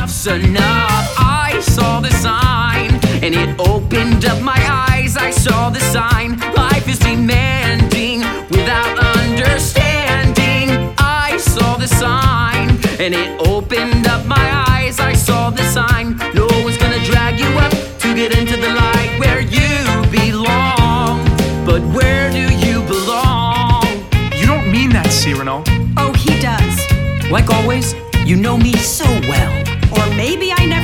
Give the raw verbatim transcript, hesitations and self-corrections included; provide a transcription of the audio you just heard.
enough's enough. I saw the sign, and it opened up my eyes. I saw the sign, life is demanding without understanding. I saw the sign, and it opened up my eyes. I saw the sign, no one's gonna drag you up to get into the light where you belong. But where do you belong? You don't mean that, Cyrano. Oh, he does. Like always, you know me so well. Or maybe I never